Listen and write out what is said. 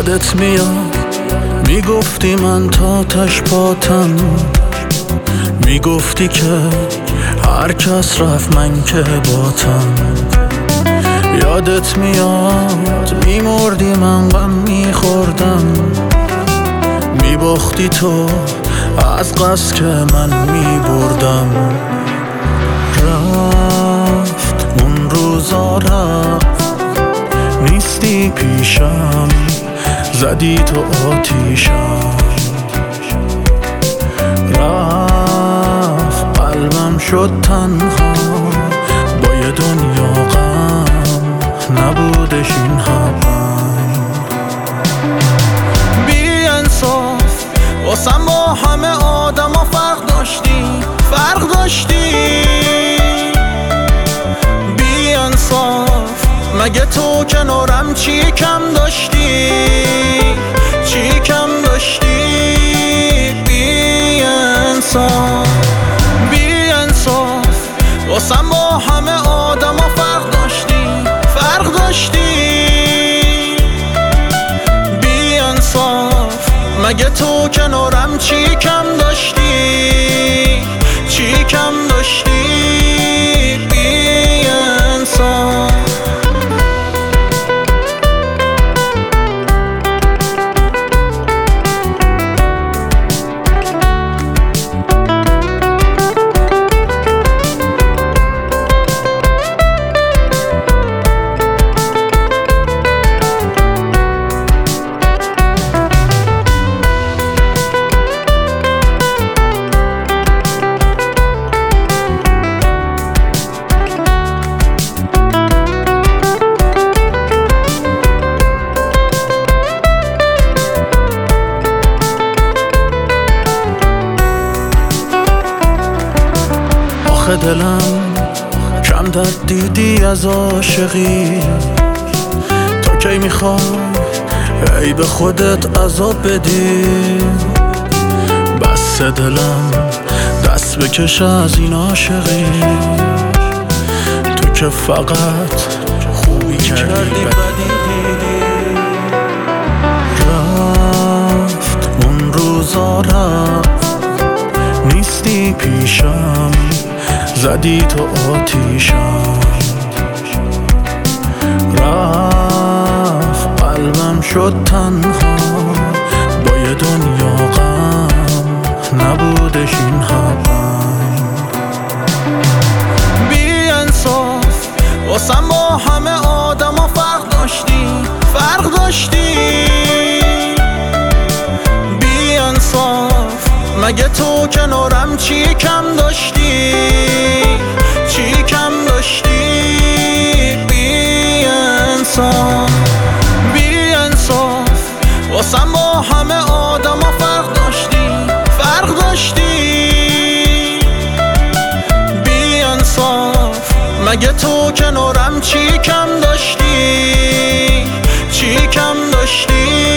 یادت میاد میگفتی من تا تش پاتم، میگفتی که هر کس رفت من که باتم. یادت میاد میمردی من غم میخوردم، میباختی تو از قصد که من میبردم. رفت اون روزا رفت، نیستی پیشم، زدی تو آتیشم. رفت قلبم شد تنها با یه دنیا غم، نبودش این هم. بی انصاف واسم با همه آدم ها فرق داشتی. بی انصاف مگه تو کنارم چی کم داشتی؟ بی انصاف واسم با همه آدم ها فرق داشتی. بی انصاف مگه تو کنارم چی کم داشتی؟ بی انصاف. آخه دلم کم درد دیدی از عاشقی، تا کی میخوای ای به خودت عذاب بدی؟ بس دلم دست بکش از این عاشقی، تو که فقط خوبی کردی بدی دیدی. رفت اون روزا رفت، نیستی پیشم، زدی تو آتیشم. رفت قلبم شد تنها با یه دنیا غم، نبودش این هم. بی انصاف واسم با همه آدم ها فرق داشتی. بی انصاف مگه تو کنارم چی کم داشتی؟ بی انصاف واسم با همه آدم ها فرق داشتی. بی انصاف مگه تو کنارم چی کم داشتی؟